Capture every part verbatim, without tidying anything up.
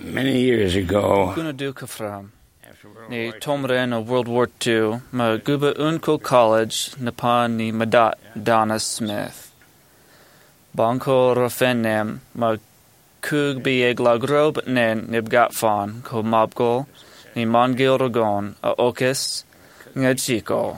Many years ago, Guna duka from. after World Ni War tomre na World War Two, ma guba unko college, napan ni Madat Donna Smith. Banko rofenem, ma kug bieg lagro but nen nibgat fan, ko mabgol, ni mangil rogon, a okis, nga chico.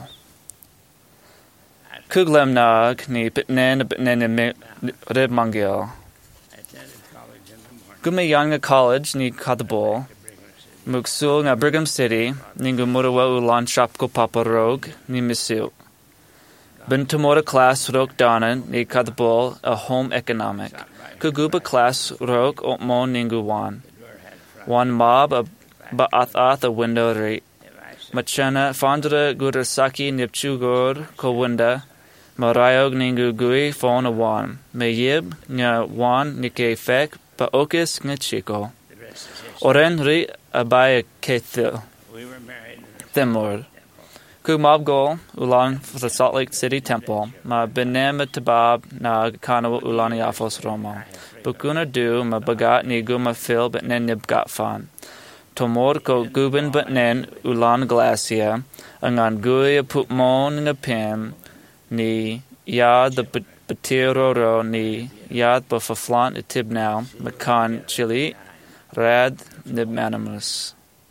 Kug lemnag, ni pitnen pitnen rib mangil. attended college in the morning. Gume Yanga College ni Kadabol, Mugsul nga Brigham City, ningu murawa ulan shapko papa rog, ni misu. Bintumora class rok danan ni Kadabol a home economic. Kuguba class rok otmo ningu wan. Wan mob a ba ath ath a window rate. Machana fandra gurasaki nipchugor ko winda. Marayog ningu gui phone a wan. Mayib nga wan nike fek pa okis nga chico. The rest is history. Oren ri abaya kethil. We were married in the Thimord. Kumabgol ulan for the Salt Lake City Temple. Ma benem tabab na kanawa ulani afos romo. Bukuna du ma bagat ni guma fil but nen nibgat fan. Tomor ko guben but nen ulan glacia. Angan gui putmon nga pim. Ni yad the batiroro ni yad ba faflant itib now. Makan chili. Rad nibmanimus.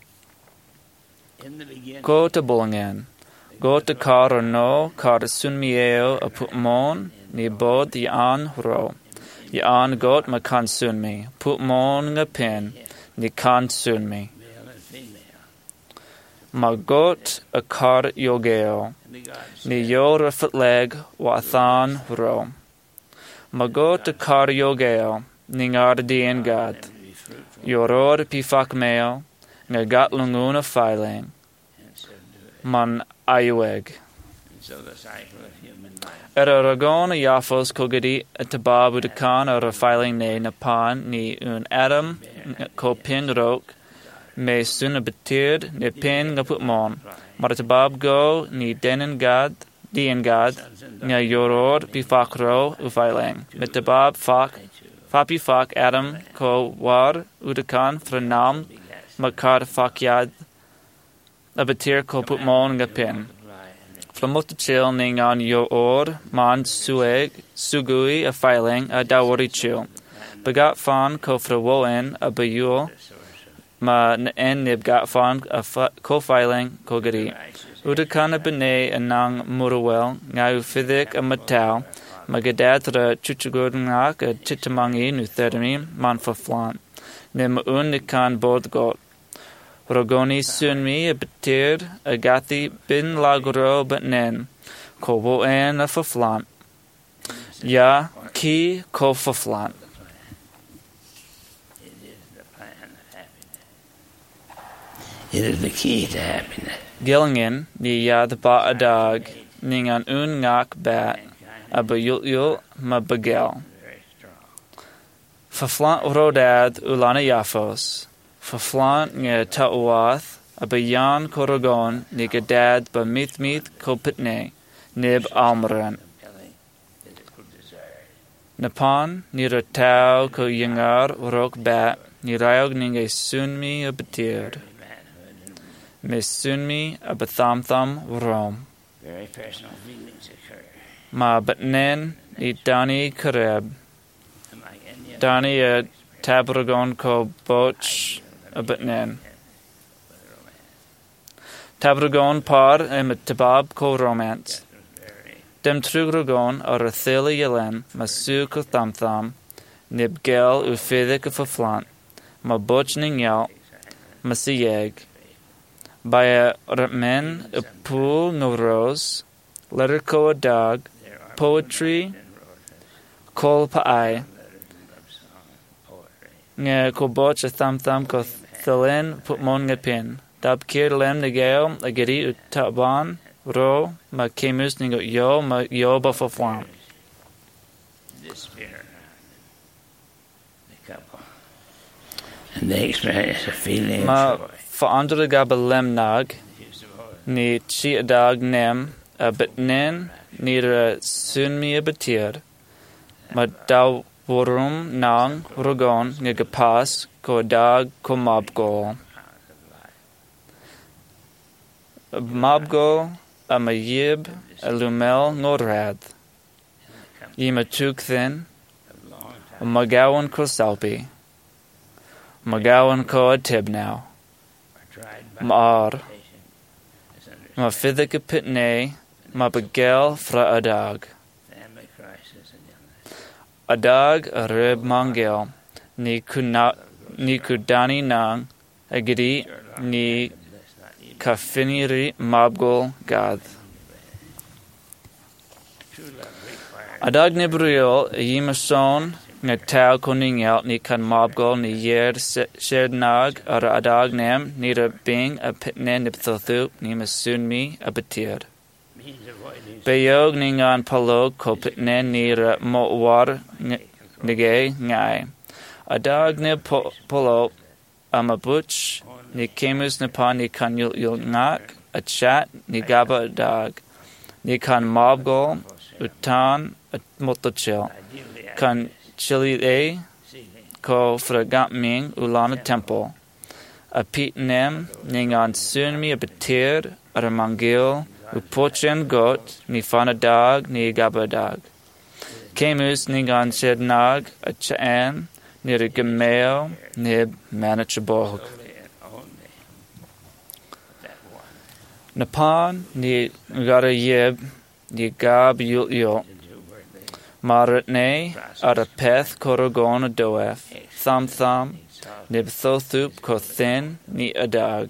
in the beginning. Go to Bullingan. Go to kar or no, kar sunmieo a putmon, ni bod yan ro. Yan got ma kan sunmi. Putmon nga pin, ni kan sunmi. Male and female. Ma got a kar yogeo, And the gods ni yo rafat leg wa than ro. Ma got a kar yogeo, ni ngar dien gad. to be fruitful Yoror pifak meo, nga gat lunguna filing. and subdue it. Man ayueg. And so the cycle of human life. Er aragon a yafos kogadi a tababu de kan a refiling ne napan ni un adam ko pin rok me suna betird ne pin nga putmon. Mar tabab go ni denen gad dien gad nga yoror bifak ro u filing. Met tabab fak fapi fak adam ko war udakan frenam makar fakyad a betir ko putmon nga pin. Flamota chill ning on yo or, man sueg, sugui a filing a dawari chill. Begat fan ko frawoen a bayul, ma en nib gat fan a ko filing ko gari. Udakana bene a nang muruwel, ngau fidik a matau, ma gadatra chuchugurngak a chitamangi nu thermi, man for flan. Nim un nikan bod got. Rogoni sunmi a betir a gathi bin lagro but nen, ko wo en a faflant. Ya ki ko faflant. It is the plan of happiness. It is the key to happiness. Gillingen ni ya the ba a dog, ning an un ngak bat, a bayul yul ma bagel. Very strong. Faflant rodad ulana yafos. Faflant nga ta'uath, a bayan korogon ni gadad ba mith mith ko pitne, nib almaran. Compelling physical desire. Napan ni ratau ko yangar rok bat ni rayog ninge sunmi a batir. Manhood and Me sunmi a batham tham rom. very personal feelings occur. Ma batnen ni dani kareb. Unlike any other Dani a tabragon ko boch a batnen. Tabragon par em a tabab ko romance. that was very Dem trugragon a rathila yelen ma su ko tham tham. Nib gel u fidik a faflant. Ma boch ning yal. Ma siyeg. By a men a pool no rose. Letter ko a dog. there are Poetry. and roses, Kol pa ai. letters, love song, poetry. Nga ko boch a tham tham ko thilin put mon nga pin. Dab kir lem na gale a giri u taban ro ma kemus ningo yo ma yo ba faflam. Despair. The couple. And they experience a feeling Ma of joy. fa andre gaba lem nag Use of oil. ni chi a dag nem a bitnen ni ra sunmi a batir. Ma daw worum nang rogon nga gapas ko adag ko mabgol. Mabgol a mayib a lumel ngorad. Yima tuk thin, a magawan ko salpi. Magawan ko a tibnow. Mar. Ma fiddick a pitney, ma begel fra adag. Adag a rib mangel, ni kuna ni kudani nang, agidi ni kafiniri mabgol gad. Adag nibriol yimason nga tau koningel ni kan mabgol ni yer shed nag ar adag nem ni ra bing a pitne nipthothup ni masunmi a betir. Beyog ni ngan palog ko pitne ni ra mo'war nige ngai. Adag ni polo amabuch ni kemus nipa ni kan yul yul ngak a chat ni gaba adag. Ni kan mabgol utan a motochil. Kan chili e ko fragat ming ulana temple. A pit nem ningan sunmi a betir ar a mangil upochen got ni fanadag ni gabadag. Kemus ningan shednag a chaan ni a gemeo nib manachabog. Napan ni gara yib ni gab yul yul. Maratne ar a peth korogon a doef, thum thum, nib thothup ko thin ni adag.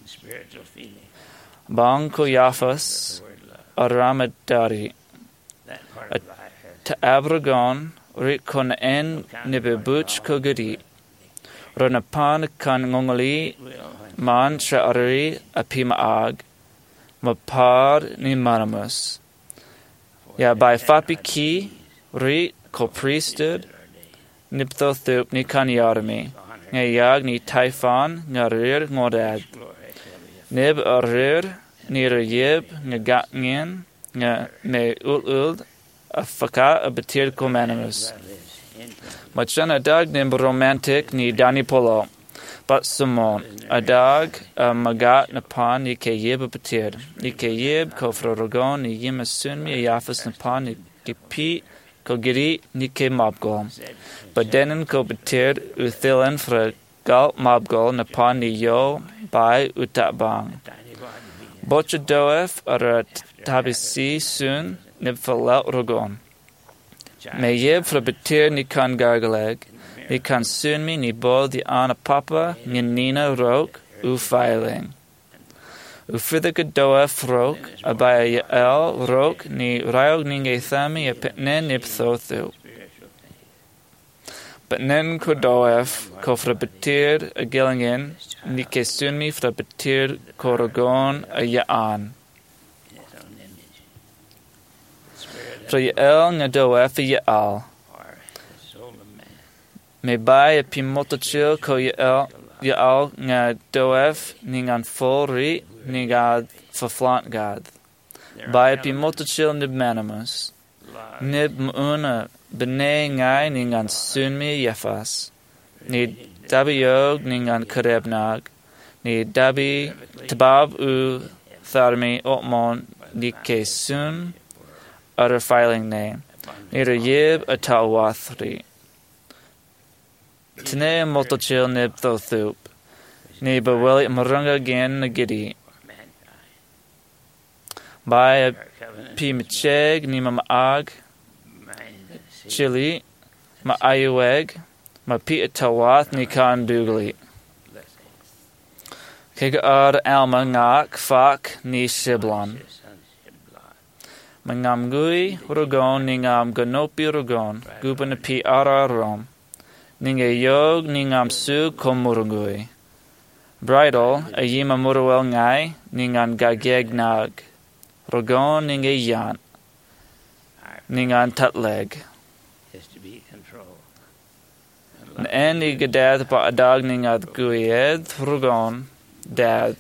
Bang ko yafas ar ramadari. A ta'abragon rit kon en nibibuch ko gadi. Ronapan kan ngongali man sha'ari a pimaag. Mapar ni maramus. Ya by fapi ki ri ko priesthood nipthothup ni kanyarmi ngayag ni taifan ngarir ngorad nib arir ni rayib ngagangin nga me ululd a faka a betir ko manimus machana dag nim romantic ni dani polo but Simon adag a magat napan ni kayib a betir ni kayib ko frorogon ni yimasun mi yafas napan ni kipi ko giri ni ke mabgol. Badenen ko betir uthilen fra gal mabgol napan ni yo by utabang. Bocha doef ara tabisi sun nibfalat rogon. Me yib fra betir ni kan gargaleg, ni kan sun mi ni bol di ana papa ni nina rok u filing. Ufridika doef rok, abaya el rok ni rayog ninge thami a pitnen nipthothu. But nen ko doef ko fra betir a gillingen ni ke sunmi fra betir korogon a yaan. Fra yael nga doef a yaal. Me bai a pimotochil ko yael yaal nga doef ningan full ri ni gad verflant gad. By pimotochil nib manimus. Nib muna bene ngai ningan sunmi yefas. Ni dabi yog ningan karebnag. Ni dabi tabab u tharmi otmon ni ke sun utter filing name. Ni yib a talwathri. Tene motochil nib thothup. Ni beweli marunga gen nagidi. By a pi macheg ni ma ag chili ma ayueg ma pi tawath ni kan dugli. Kega ar alma ngak fak ni shiblon. Mangamgui rugon ningam ganopi rugon guban pi ara rom. Ninga yog ningam su komurungui. Bridal a yima muruel ngai ningan gageg nag. Rogon ninga yan. Ningan tatleg. En i gadad pa adag ningad guied rogon dad.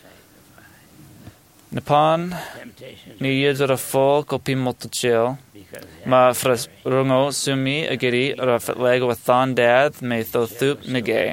Napan ni yedra a full kopi motochil. Ma fras rungo sumi agiri ra fatlego a thon dad me thothup nige.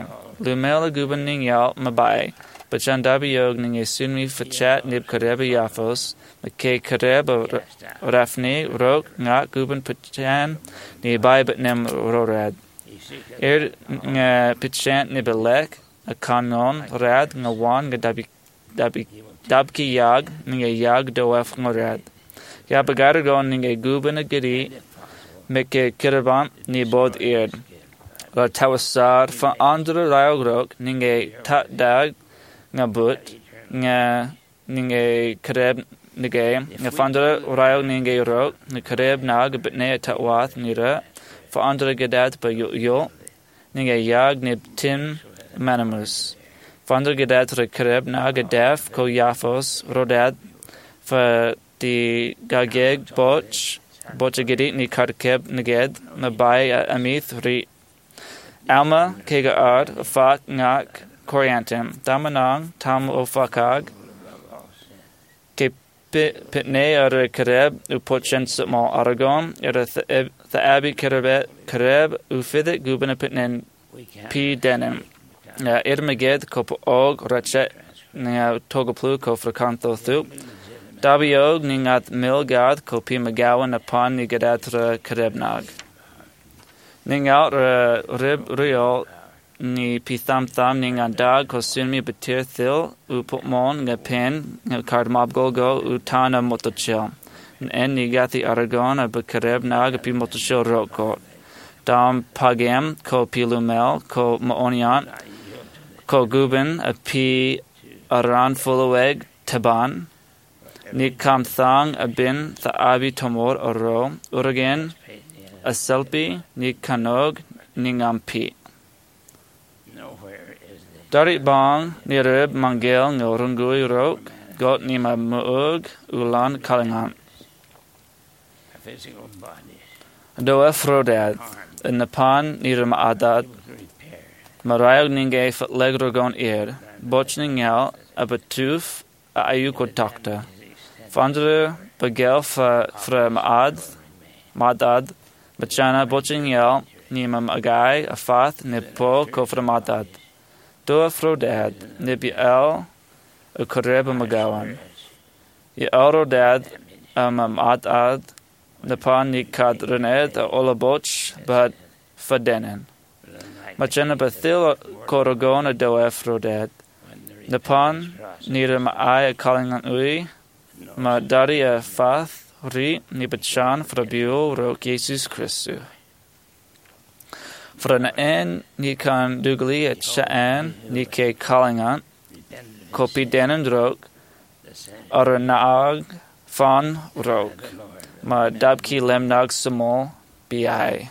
Lumela guban ning yal mabai. Bachan dabiog ning e sunmi fachat nib kareba yafos. Make kareba rafni rok ngak guban pachan ni bai but nem rorad. Er nga pachant nibelek a kanon rad nga wan nga dabi dabi dabki yag ning e yag doef ngorad. Ya bagaragon ning e guban a giri meke kiraban ni bod eerd. Ra tawasar fa andre raugrok ning e tat dag nga but nga ning e kareb nige nga fandre raug ning e rok nga kareb nag but ne tatwath nira fa andre gedad pa yo yo ning e yag nib tim manamus. Fandre gedad re kareb nag edef ko yafos rodad fa di gageg boch boch gedi ni karkeb niged mabai amith ri alma kega ard fak ngak coriantem damanang tam ofakag ke pitne ar kareb u pochen mo aragon er the abi kareb kareb u fidit guben pitnen p denim na irmeged kop og rache na togoplu ko frekanto thu dabiog ningat milgad ko pi magawan upon ni gadatra karebnag ningat rib real ni pitham tham ningan dag ko sunmi betir thil u putmon nga pen nga card mobgol go u tana motochel en ni gati aragon a karebnag pi motochel roko dam pagam ko pilumel ko maonian ko guben a pi aran fulaweg taban ni kam thang a bin the abi tomor oro uragen a selpi ni kanog ningam pi dari bang ni rib mangel ngorungui rok got ni ma muug ulan kalingan do afrodad in the pan ni rima adad marayog ninge fat legrogon ear bochning yal abatuf ayuko doctor Vandre begel fra maad madad bachana boching yel nimam agai afath nipo ko fra madad do afrodad nibi el a koreba magawan ye aurodad amam adad napan ni kad rened a olaboch but fadenen machana bathil korogona do afrodad napan niram ai calling on ui ma daria fath ri ni bachan fra bio ro Jesus Christu. Fra na en ni kan dugli et shaan ni ke kalingan kopi denen drog ar naag fan rog ma dabki lemnag samol bi.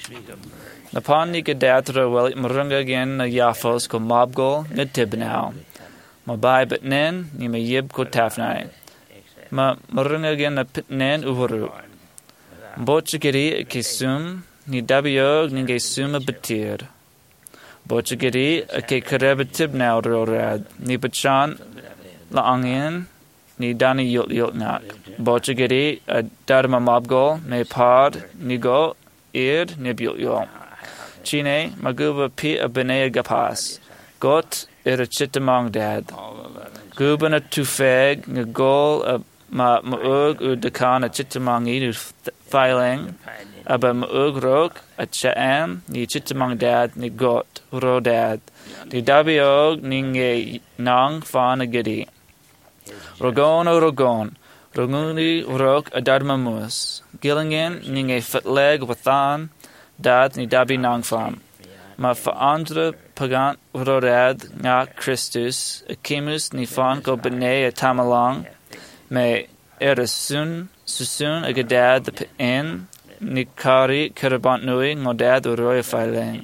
Napan ni gadatra wel mrunga gen na yafos ko mobgol na tibnao. Ma bai but nen ni ma yib ko tafnai. Ma marunga gen na pitnen uhuru. Bochigiri kisum ni dabiog ni gesuma betir. Bochigiri ke karebatib now rorad ni bachan la angin ni dani yot yot nak. Bochigiri a dharma mabgol me pod ni go id ni yot yot. Chine maguba pi a benea gapas. Got ir a chitamong dad. Guban a tufeg nga gol a ma maug u dekan a chitamangi u filing aba maug rok a chaam ni chitamang dad ni got ro dad ni dabiog ninge nang fan a gidi rogon o rogon roguni rok a darmamus gillingen ninge fitleg wathan dad ni dabi nang fan ma fa andre pagant ro dad nga Christus a kimus ni fan ko bene a tamalang me erasun susun a gadad the en nikari karabant nui ngodad uroy filing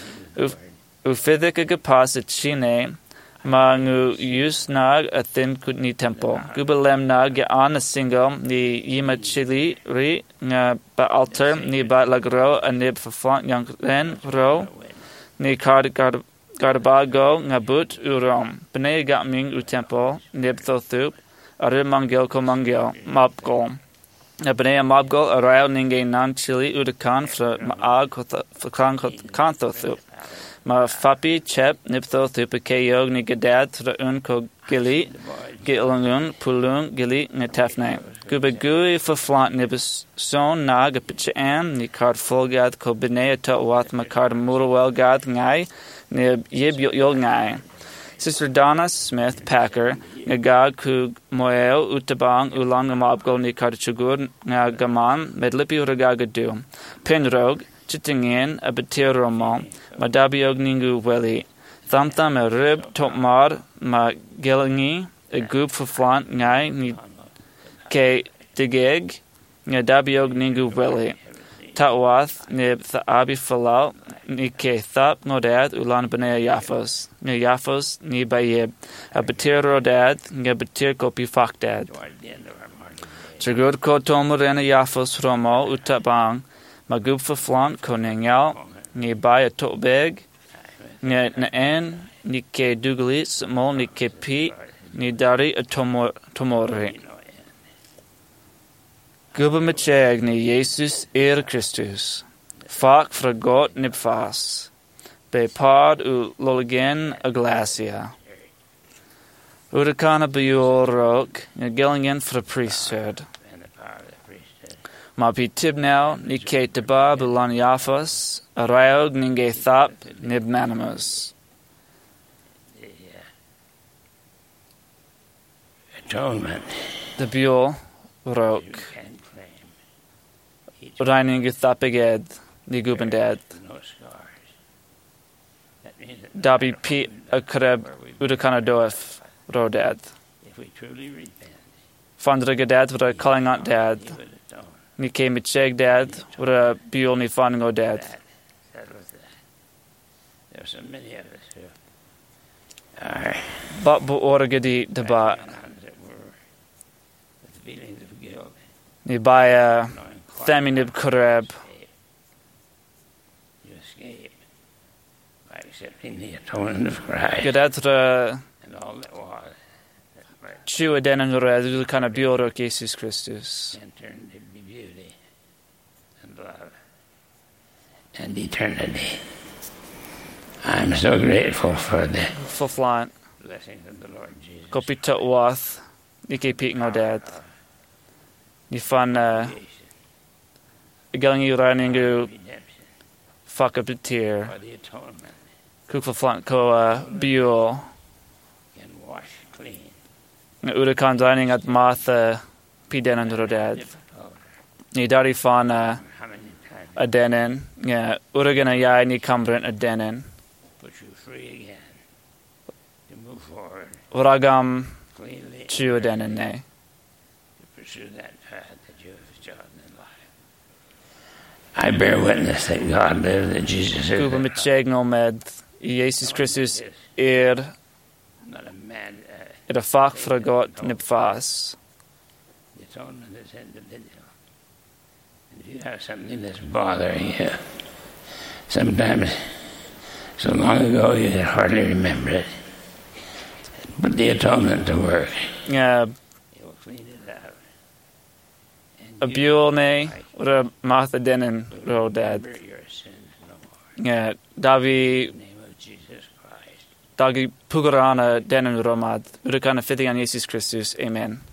u fidhik a gapas a chine ma ngu yus nag a thin kutni tempo gubalem nag ya an a single ni yima chili ri nga ba alter ni ba lagro a nib faflant yang ren ro ni card card garbago nga but urom bene gaming u tempo nib thothup Are mangel ko mangel mabgol. Na bnea mabgol arail ninge nan chili udakan fra maag fra kanto thup. Ma fapi chep niptho thupa keyog ni gadad tra un ko gili gilangun pulung gili netefne. Guba gui for flant nibus son nag a pitch am ni card fulgad ko bene ta wat ma card murwell gad ngai nib yib yol ngai. Sister Donna Smith Packer ngagag ku moeo utabang ulang mabgo ni card chugur nga gaman medlipi uragagadu. Pinrog chitingin a batiromo madabiog ningu weli. Thamtham a rib topmar ma gelangi a goop for flant ngai ni ke digeg nga dabiog ningu weli. Tatwath nib tha abi falal ni ke thap ngodad ulan bene yafos. Nga yafos ni bayib. A batir rodad nga batir kopi fakdad. Chagur ko tomur ena yafos romo utabang magub for flant ko ningal ni bay a topbeg nga na en ni ke duglis mo ni ke pi ni dari a tomor tomori. Gubba macheg ni Jesus er Christus. Fak fra God nib fas. Be pod u loligen a glacia. Udakana biol rok nga gillingen fra priesthood. Ma pi tib now ni ke tabab ulan yafos a rayog ninge thap nib manimus. Atonement. The biol rok. Reining thapeged ni gubended. Dabi pi a kreb udakana doef roded. If we truly repent, Fandra gadad vra calling out dad. Ni ke micheg dad vra biol ni fango dad. that was the, there are so many of us who are But bu oragadi deba that were with feelings of guilt, ni baya knowing quite theminib kreb. you escape by accepting the atonement of Christ Gadad vra and all that was that might chua denan vra udakana biol rok Jesus Christus. and turn to be beauty and love and eternity. I'm so grateful for the Foflant blessings of the Lord Jesus. kopita wath ni ke pik no dad. Ni fan uh, galangi raningu Redemption fuck up the tear. for the atonement Kuk foflant ko uh, biol. can wash clean. Nga udakan dining at Martha pi denan ro dad. Difficult. Ni dari fan uh, How many times a denen. Nga uragana yai ni kambrent a denen. put you free again to move forward Uragam cleanly chu a denen ne. to pursue that path that you have chosen in life. I bear witness that God lives, that Jesus is Kuba the mitcheg no med. Jesus Christus er not a man. Uh, er a fak fra got nib fas. the atonement is individual. And if you have something that's bothering you, sometimes so long ago you can hardly remember it. Put the atonement to work. Nga It will clean it out. And a you biol ne. Ura Martha denen ro dad. remember your sins no more. Nga davi In the name of Jesus Christ. dagi pugarana denen romad. Urakana fitting on Jesus Christus. Amen.